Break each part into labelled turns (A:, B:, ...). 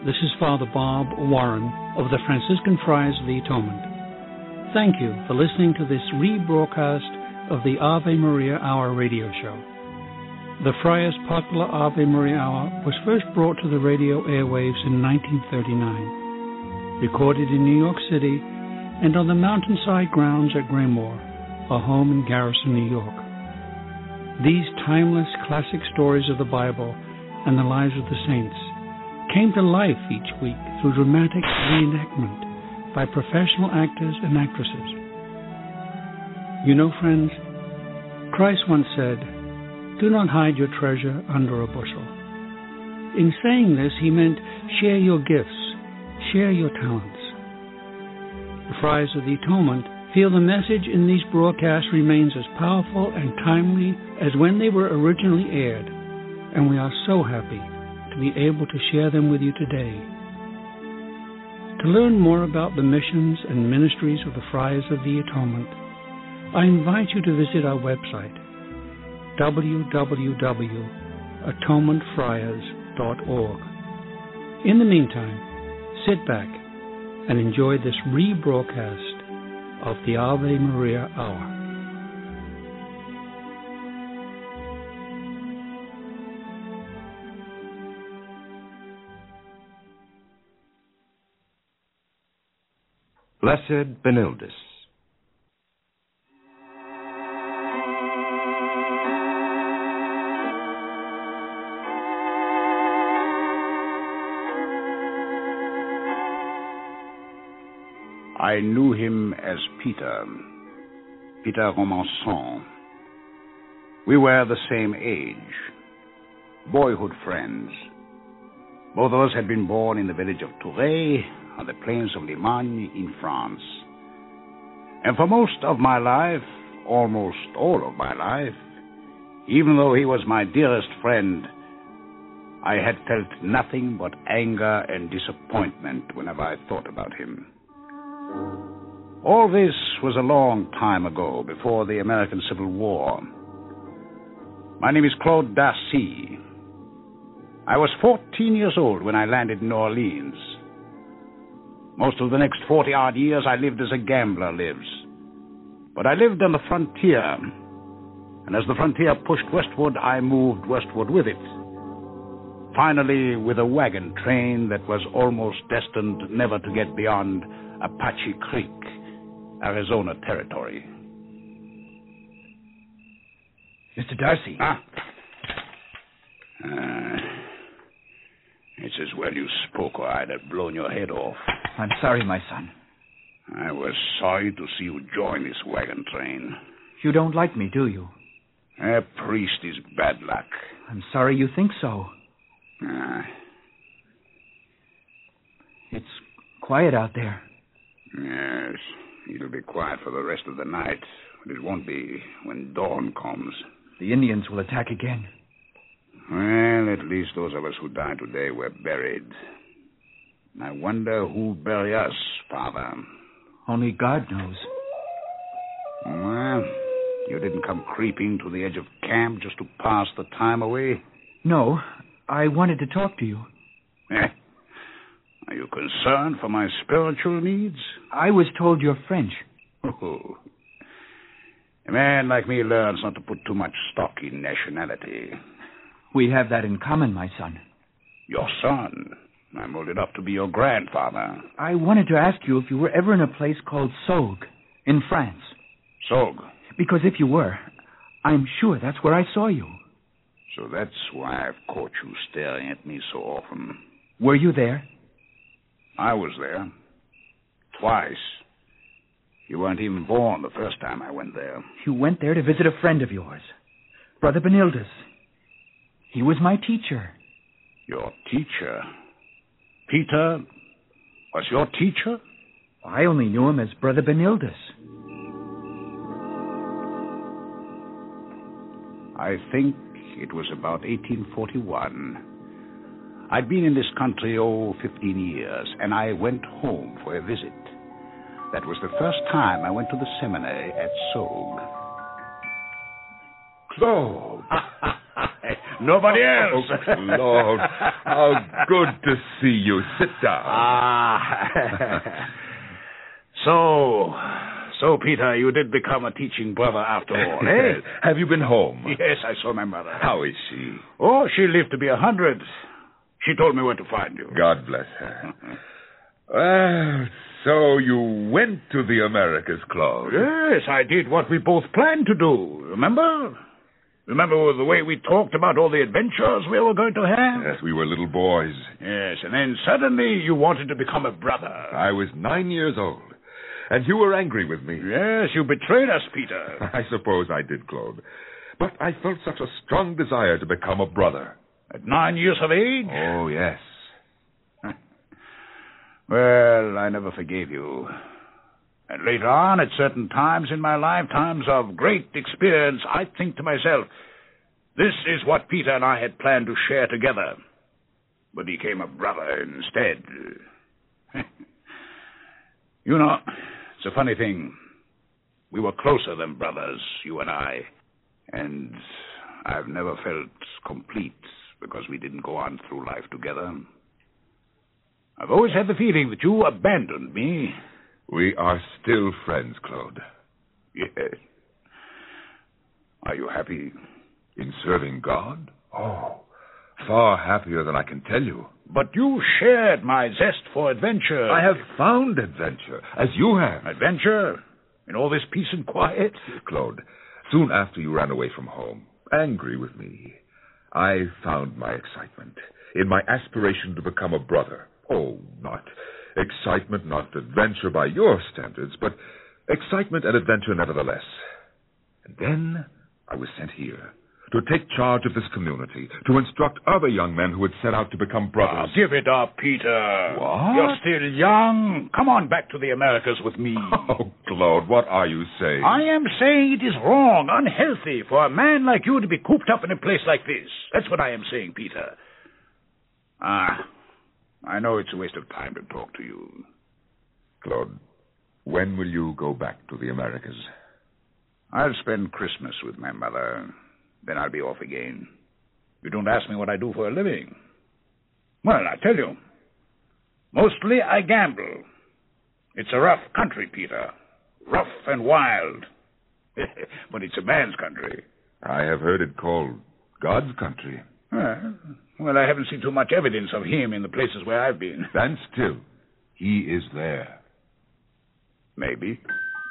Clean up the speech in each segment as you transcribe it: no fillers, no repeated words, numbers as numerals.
A: This is Father Bob Warren of the Franciscan Friars of the Atonement. Thank you for listening to this rebroadcast of the Ave Maria Hour radio show. The Friars' popular Ave Maria Hour was first brought to the radio airwaves in 1939, recorded in New York City and on the mountainside grounds at Graymoor, a home in Garrison, New York. These timeless classic stories of the Bible and the lives of the saints came to life each week through dramatic reenactment by professional actors and actresses. You know, friends, Christ once said, "Do not hide your treasure under a bushel." In saying this, he meant share your gifts, share your talents. The Friars of the Atonement feel the message in these broadcasts remains as powerful and timely as when they were originally aired, and we are so happy to be able to share them with you today. To learn more about the missions and ministries of the Friars of the Atonement, I invite you to visit our website, www.atonementfriars.org. In the meantime, sit back and enjoy this rebroadcast of the Ave Maria Hour.
B: Blessed Benildus.
C: I knew him as Peter Romançon. We were the same age, boyhood friends. Both of us had been born in the village of Touré, on the plains of Limagne in France. And for most of my life, almost all of my life, even though he was my dearest friend, I had felt nothing but anger and disappointment whenever I thought about him. All this was a long time ago, before the American Civil War. My name is Claude Darcy. I was 14 years old when I landed in New Orleans. Most of the next 40-odd years I lived as a gambler lives. But I lived on the frontier, and as the frontier pushed westward, I moved westward with it. Finally, with a wagon train that was almost destined never to get beyond Apache Creek, Arizona territory.
D: Mr. Darcy.
C: It's as well you spoke, or I'd have blown your head off.
D: I'm sorry, my son.
C: I was sorry to see you join this wagon train.
D: You don't like me, do you?
C: A priest is bad luck.
D: I'm sorry you think so. It's quiet out there.
C: Yes, it'll be quiet for the rest of the night, but it won't be when dawn comes.
D: The Indians will attack again.
C: Well, at least those of us who died today were buried. I wonder who'll bury us, Father.
D: Only God knows.
C: Well, you didn't come creeping to the edge of camp just to pass the time away?
D: No, I wanted to talk to you.
C: Are you concerned for my spiritual needs?
D: I was told you're French.
C: Oh. A man like me learns not to put too much stock in nationality.
D: We have that in common, my son.
C: Your son? I'm old enough to be your grandfather.
D: I wanted to ask you if you were ever in a place called Saugues, in France.
C: Saugues?
D: Because if you were, I'm sure that's where I saw you.
C: So that's why I've caught you staring at me so often.
D: Were you there?
C: I was there. Twice. You weren't even born the first time I went there.
D: You went there to visit a friend of yours, Brother Benildus. He was my teacher.
C: Your teacher? Peter was your teacher?
D: I only knew him as Brother Benildus.
C: I think it was about 1841. I'd been in this country, 15 years, and I went home for a visit. That was the first time I went to the seminary at Saugues.
E: Claude!
C: Nobody else.
B: Oh, Lord, how good to see you. Sit down.
C: So, Peter, you did become a teaching brother after all, eh?
B: Have you been home?
C: Yes, I saw my mother.
B: How is she?
C: Oh, she lived to be 100. She told me where to find you.
B: God bless her. Well, so you went to the Americas, Claude.
C: Yes, I did what we both planned to do. Remember? Remember the way we talked about all the adventures we were going to have?
B: Yes, we were little boys.
C: Yes, and then suddenly you wanted to become a brother.
B: I was 9 years old, and you were angry with me.
C: Yes, you betrayed us, Peter.
B: I suppose I did, Claude. But I felt such a strong desire to become a brother.
C: At 9 years of age?
B: Oh, yes.
C: Well, I never forgave you. And later on, at certain times in my life, times of great experience, I think to myself, this is what Peter and I had planned to share together. But he came a brother instead. You know, it's a funny thing. We were closer than brothers, you and I. And I've never felt complete because we didn't go on through life together. I've always had the feeling that you abandoned me.
B: We are still friends, Claude.
C: Yes. Are you happy?
B: In serving God? Oh, far happier than I can tell you.
C: But you shared my zest for adventure.
B: I have found adventure, as you have.
C: Adventure? In all this peace and quiet?
B: Claude, soon after you ran away from home, angry with me, I found my excitement in my aspiration to become a brother. Oh, not excitement, not adventure by your standards, but excitement and adventure nevertheless. And then I was sent here to take charge of this community, to instruct other young men who had set out to become brothers.
C: Give it up, Peter.
B: What?
C: You're still young. Come on back to the Americas with me.
B: Oh, Claude, what are you saying?
C: I am saying it is wrong, unhealthy, for a man like you to be cooped up in a place like this. That's what I am saying, Peter. I know it's a waste of time to talk to you.
B: Claude, when will you go back to the Americas?
C: I'll spend Christmas with my mother. Then I'll be off again. You don't ask me what I do for a living. Well, I tell you. Mostly I gamble. It's a rough country, Peter. Rough and wild. But it's a man's country.
B: I have heard it called God's country.
C: Well, I haven't seen too much evidence of him in the places where I've been.
B: And still, he is there.
C: Maybe.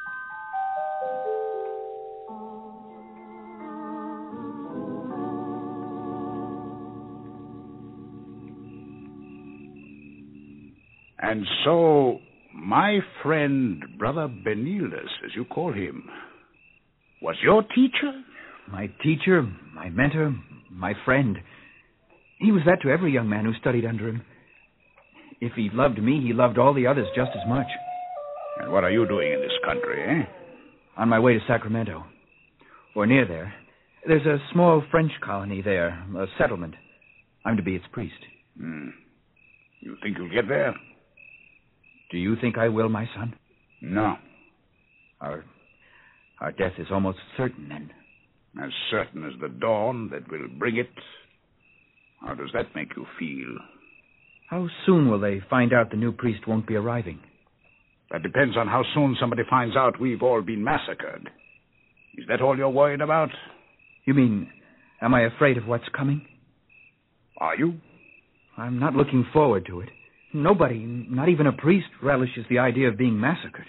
C: And so, my friend, Brother Benildus, as you call him, was your teacher?
D: My teacher, my mentor, my friend. He was that to every young man who studied under him. If he loved me, he loved all the others just as much.
C: And what are you doing in this country, eh?
D: On my way to Sacramento. Or near there. There's a small French colony there, a settlement. I'm to be its priest.
C: You think you'll get there?
D: Do you think I will, my son?
C: No.
D: Our death is almost certain, then.
C: As certain as the dawn that will bring it. How does that make you feel?
D: How soon will they find out the new priest won't be arriving?
C: That depends on how soon somebody finds out we've all been massacred. Is that all you're worried about?
D: You mean, am I afraid of what's coming?
C: Are you?
D: I'm not looking forward to it. Nobody, not even a priest, relishes the idea of being massacred.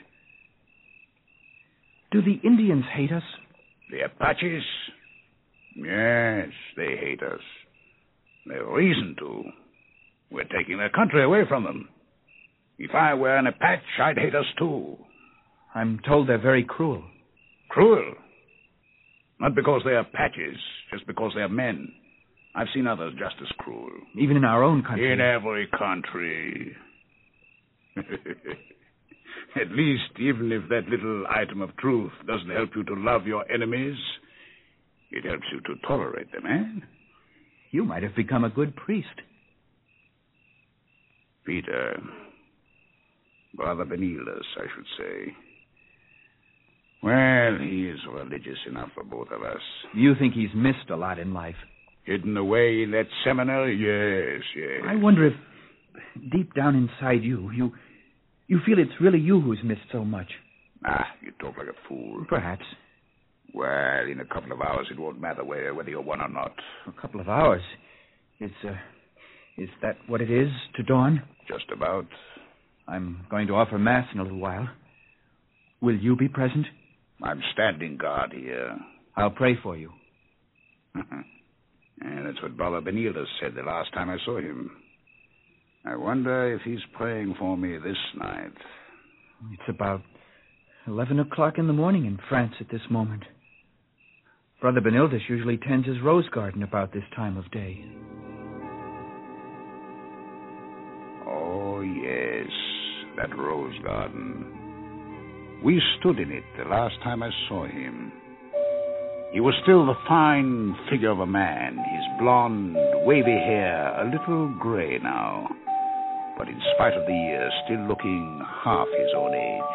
D: Do the Indians hate us?
C: The Apaches? Yes, they hate us. They've reason to. We're taking their country away from them. If I were an Apache, I'd hate us too.
D: I'm told they're very cruel.
C: Cruel? Not because they're Apaches, just because they're men. I've seen others just as cruel.
D: Even in our own country?
C: In every country. At least, even if that little item of truth doesn't help you to love your enemies, it helps you to tolerate them, eh?
D: You might have become a good priest.
C: Peter. Brother Benildus, I should say. Well, he is religious enough for both of us.
D: You think he's missed a lot in life?
C: Hidden away in that seminary? Yes, yes.
D: I wonder if, deep down inside you feel it's really you who's missed so much.
C: You talk like a fool.
D: Perhaps.
C: Well, in a couple of hours, it won't matter whether you're one or not.
D: A couple of hours? Is that what it is to dawn?
C: Just about.
D: I'm going to offer Mass in a little while. Will you be present?
C: I'm standing guard here.
D: I'll pray for you.
C: And that's what Brother Benilde said the last time I saw him. I wonder if he's praying for me this night.
D: It's about 11 o'clock in the morning in France at this moment. Brother Benilde usually tends his rose garden about this time of day.
C: Oh, yes, that rose garden. We stood in it the last time I saw him. He was still the fine figure of a man, his blonde, wavy hair a little gray now, but in spite of the years, still looking half his own age.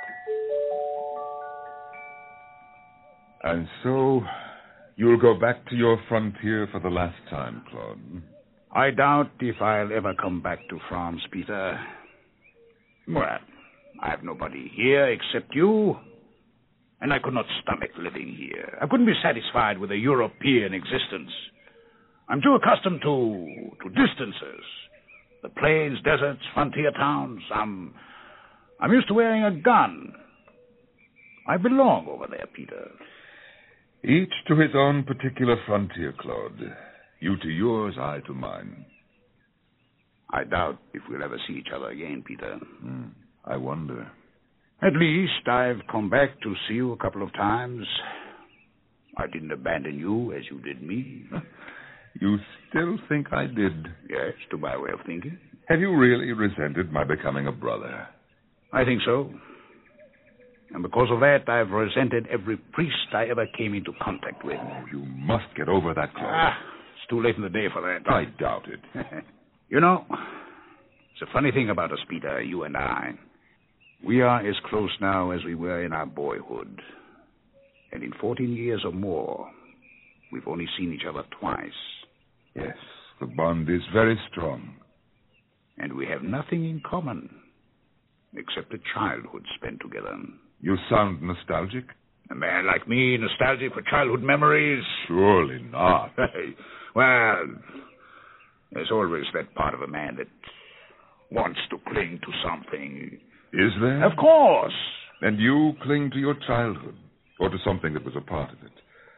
B: And so, you'll go back to your frontier for the last time, Claude.
C: I doubt if I'll ever come back to France, Peter. Well, I have nobody here except you, and I could not stomach living here. I couldn't be satisfied with a European existence. I'm too accustomed to distances. The plains, deserts, frontier towns. I'm used to wearing a gun. I belong over there, Peter.
B: Each to his own particular frontier, Claude. You to yours, I to mine.
C: I doubt if we'll ever see each other again, Peter.
B: I wonder.
C: At least I've come back to see you a couple of times. I didn't abandon you as you did me.
B: You still think I did?
C: Yes, to my way of thinking.
B: Have you really resented my becoming a brother?
C: I think so. And because of that, I've resented every priest I ever came into contact with.
B: Oh, you must get over that, Claude.
C: It's too late in the day for that.
B: I doubt it.
C: You know, it's a funny thing about us, Peter, you and I. We are as close now as we were in our boyhood. And in 14 years or more, we've only seen each other twice.
B: Yes, the bond is very strong.
C: And we have nothing in common, except a childhood spent together.
B: You sound nostalgic.
C: A man like me, nostalgic for childhood memories?
B: Surely not.
C: Well, there's always that part of a man that wants to cling to something.
B: Is there?
C: Of course.
B: And you cling to your childhood, or to something that was a part of it.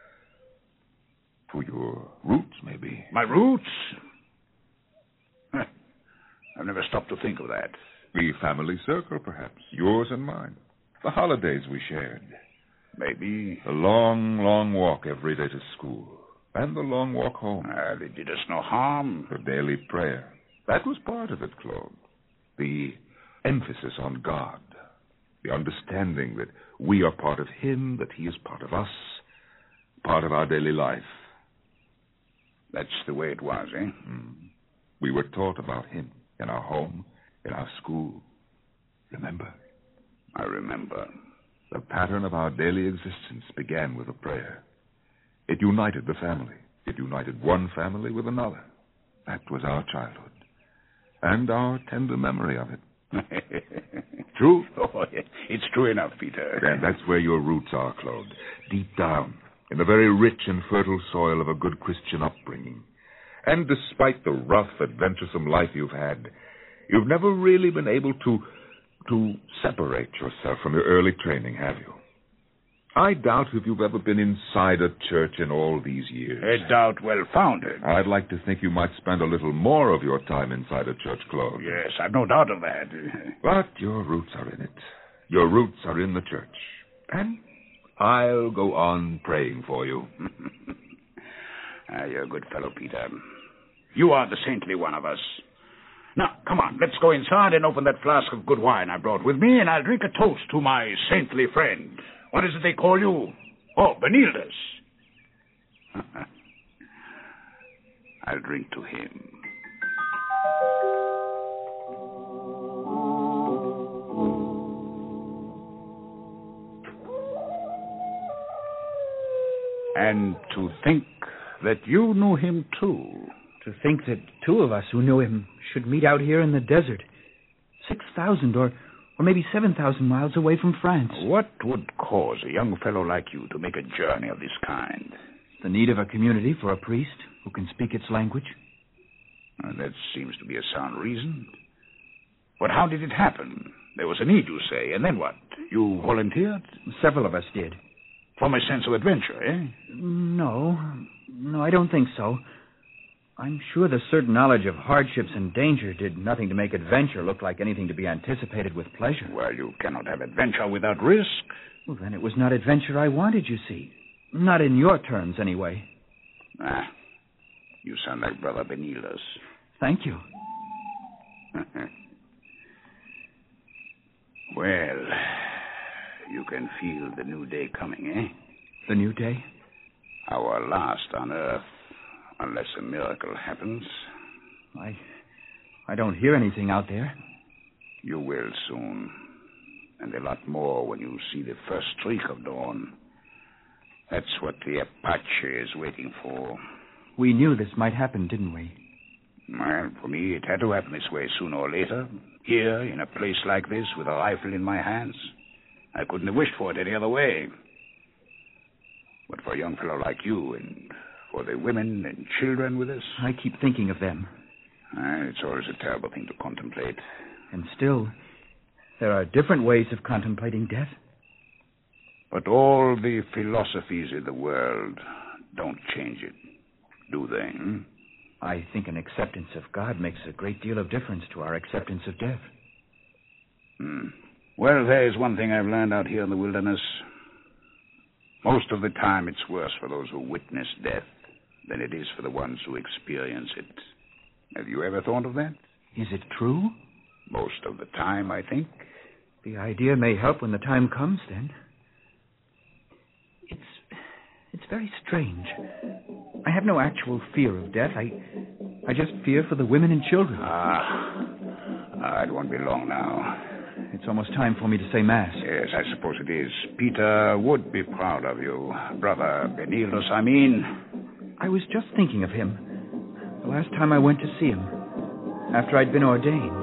B: To your roots, maybe.
C: My roots? I've never stopped to think of that.
B: The family circle, perhaps. Yours and mine. The holidays we shared.
C: Maybe.
B: The long, long walk every day to school. And the long walk home.
C: They did us no harm.
B: The daily prayer. That was part of it, Claude. The emphasis on God. The understanding that we are part of Him, that He is part of us, part of our daily life.
C: That's the way it was, eh?
B: We were taught about Him in our home, in our school. Remember?
C: I remember.
B: The pattern of our daily existence began with a prayer. It united the family. It united one family with another. That was our childhood. And our tender memory of it. True?
C: Oh, it's true enough, Peter.
B: And that's where your roots are, Claude. Deep down, in the very rich and fertile soil of a good Christian upbringing. And despite the rough, adventuresome life you've had, you've never really been able to separate yourself from your early training, have you? I doubt if you've ever been inside a church in all these years.
C: A doubt well-founded.
B: I'd like to think you might spend a little more of your time inside a church, Claude.
C: Yes, I've no doubt of that.
B: But your roots are in it. Your roots are in the church. And I'll go on praying for you.
C: You're a good fellow, Peter. You are the saintly one of us. Now, come on, let's go inside and open that flask of good wine I brought with me, and I'll drink a toast to my saintly friend. What is it they call you? Oh, Benilde. I'll drink to him. And to think that you knew him too.
D: To think that two of us who knew him should meet out here in the desert. 6,000 or maybe 7,000 miles away from France.
C: What would cause a young fellow like you to make a journey of this kind?
D: The need of a community for a priest who can speak its language.
C: That seems to be a sound reason. But how did it happen? There was a need, you say, and then what? You volunteered?
D: Several of us did.
C: From a sense of adventure, eh?
D: No, I don't think so. I'm sure the certain knowledge of hardships and danger did nothing to make adventure look like anything to be anticipated with pleasure.
C: Well, you cannot have adventure without risk.
D: Well, then it was not adventure I wanted, you see. Not in your terms, anyway.
C: You sound like Brother Benilus.
D: Thank you.
C: Well, you can feel the new day coming, eh?
D: The new day?
C: Our last on Earth, unless a miracle happens.
D: I don't hear anything out there.
C: You will soon. And a lot more when you see the first streak of dawn. That's what the Apache is waiting for.
D: We knew this might happen, didn't we?
C: Well, for me, it had to happen this way sooner or later. Here, in a place like this, with a rifle in my hands. I couldn't have wished for it any other way. But for a young fellow like you, and for the women and children with us...
D: I keep thinking of them.
C: It's always a terrible thing to contemplate.
D: And still, there are different ways of contemplating death.
C: But all the philosophies in the world don't change it, do they?
D: I think an acceptance of God makes a great deal of difference to our acceptance of death.
C: Well, there's one thing I've learned out here in the wilderness. Most of the time, it's worse for those who witness death than it is for the ones who experience it. Have you ever thought of that?
D: Is it true?
C: Most of the time, I think.
D: The idea may help when the time comes, then. It's very strange. I have no actual fear of death. I just fear for the women and children.
C: It won't be long now.
D: It's almost time for me to say Mass.
C: Yes, I suppose it is. Peter would be proud of you. Brother Benilus, I mean.
D: I was just thinking of him. The last time I went to see him, after I'd been ordained.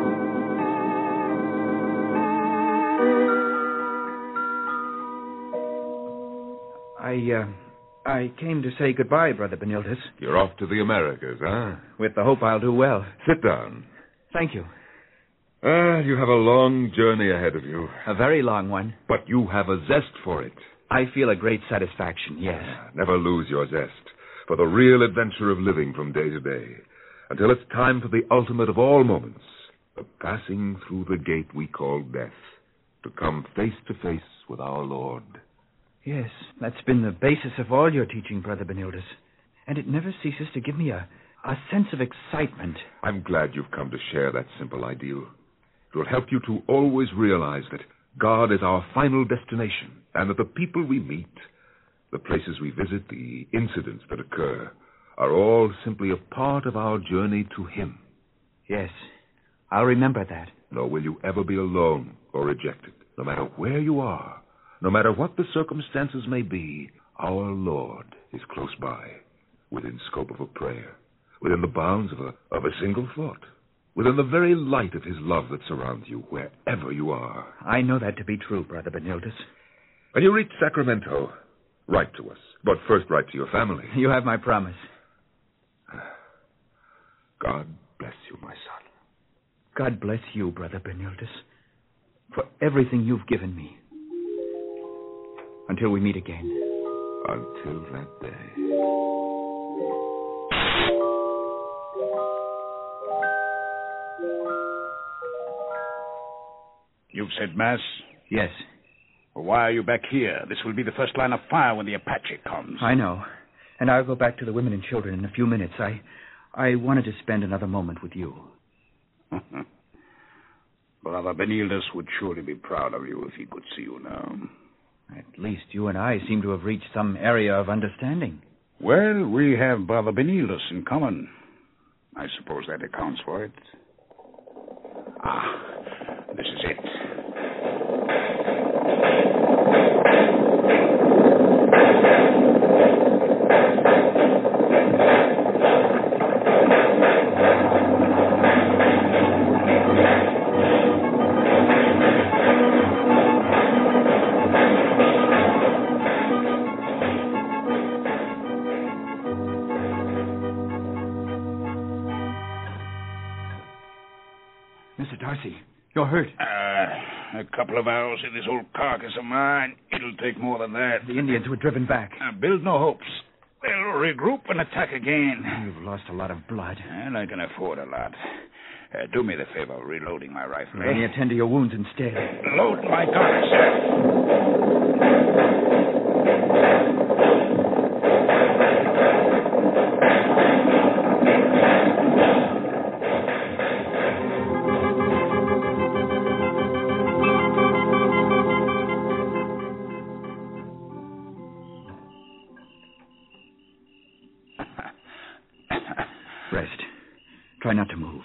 D: I came to say goodbye, Brother Benilus.
B: You're off to the Americas, huh?
D: With the hope I'll do well.
B: Sit down.
D: Thank you.
B: You have a long journey ahead of you.
D: A very long one.
B: But you have a zest for it.
D: I feel a great satisfaction, yes.
B: Never lose your zest for the real adventure of living from day to day, until it's time for the ultimate of all moments, the passing through the gate we call death, to come face to face with our Lord.
D: Yes, that's been the basis of all your teaching, Brother Benilus. And it never ceases to give me a sense of excitement.
B: I'm glad you've come to share that simple ideal. It will help you to always realize that God is our final destination, and that the people we meet, the places we visit, the incidents that occur, are all simply a part of our journey to Him.
D: Yes, I'll remember that.
B: Nor will you ever be alone or rejected, no matter where you are. No matter what the circumstances may be, our Lord is close by, within scope of a prayer, within the bounds of a single thought, within the very light of His love that surrounds you, wherever you are.
D: I know that to be true, Brother Benilus.
B: When you reach Sacramento, write to us, but first write to your family.
D: You have my promise.
B: God bless you, my son.
D: God bless you, Brother Benilus, for everything you've given me. Until we meet again.
B: Until that day.
C: You've said Mass?
D: Yes.
C: Well, why are you back here? This will be the first line of fire when the Apache comes.
D: I know. And I'll go back to the women and children in a few minutes. I wanted to spend another moment with you.
C: Brother Benilus would surely be proud of you if he could see you now.
D: At least you and I seem to have reached some area of understanding.
C: Well, we have Brother Benilus in common. I suppose that accounts for it. This is it.
D: Darcy, you're hurt.
C: A couple of hours in this old carcass of mine. It'll take more than that.
D: The Indians were driven back.
C: Build no hopes. They'll regroup and attack again.
D: You've lost a lot of blood.
C: And I can afford a lot. Do me the favor of reloading my rifle.
D: Let me attend to your wounds instead.
C: Load my gun, sir.
D: Rest. Try not to move.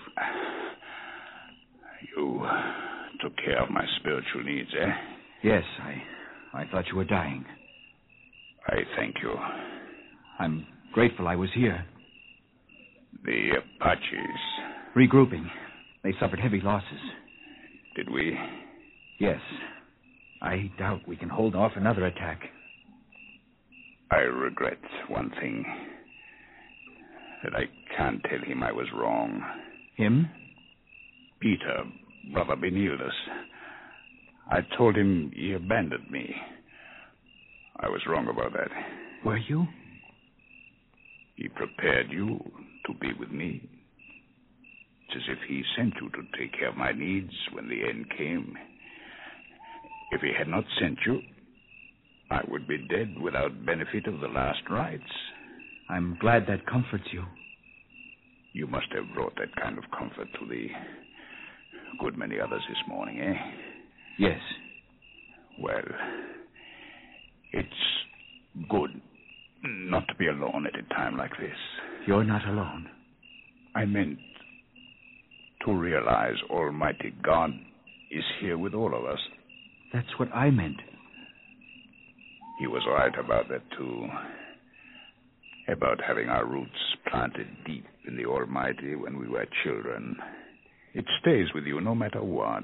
C: You took care of my spiritual needs, eh?
D: Yes, I thought you were dying.
C: I thank you.
D: I'm grateful I was here.
C: The Apaches.
D: Regrouping. They suffered heavy losses.
C: Did we?
D: Yes. I doubt we can hold off another attack.
C: I regret one thing. That I can't tell him I was wrong.
D: Him?
C: Peter, Brother Benildus. I told him he abandoned me. I was wrong about that.
D: Were you?
C: He prepared you to be with me. It's as if he sent you to take care of my needs when the end came. If he had not sent you, I would be dead without benefit of the last rites.
D: I'm glad that comforts you.
C: You must have brought that kind of comfort to the good many others this morning, eh?
D: Yes.
C: Well, it's good not to be alone at a time like this.
D: You're not alone.
C: I meant to realize Almighty God is here with all of us.
D: That's what I meant.
C: He was right about that, too. About having our roots planted deep in the Almighty when we were children. It stays with you no matter what.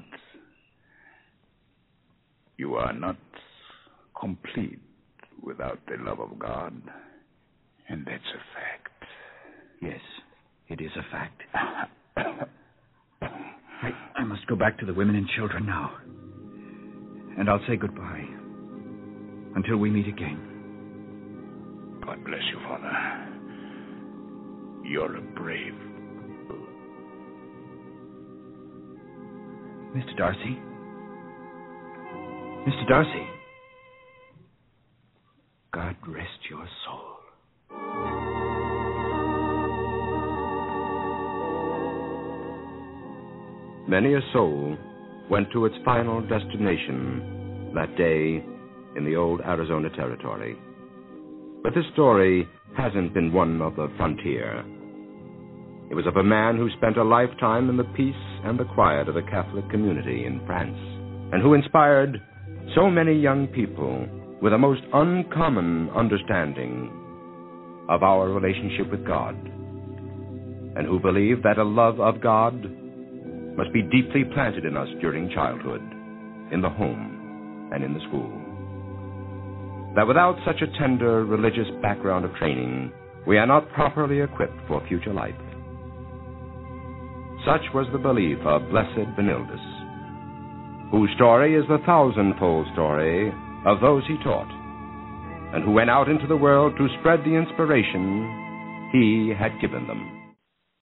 C: You are not complete without the love of God. And that's a fact.
D: Yes, it is a fact. I must go back to the women and children now. And I'll say goodbye. Until we meet again.
C: God bless you, Father. You're a brave.
D: Mr. Darcy? Mr. Darcy? God rest your soul.
E: Many a soul went to its final destination that day in the old Arizona Territory. But this story hasn't been one of the frontier. It was of a man who spent a lifetime in the peace and the quiet of the Catholic community in France, and who inspired so many young people with a most uncommon understanding of our relationship with God, and who believed that a love of God must be deeply planted in us during childhood, in the home, and in the school. That without such a tender religious background of training, we are not properly equipped for future life. Such was the belief of Blessed Benildus, whose story is the thousandfold story of those he taught, and who went out into the world to spread the inspiration he had given them.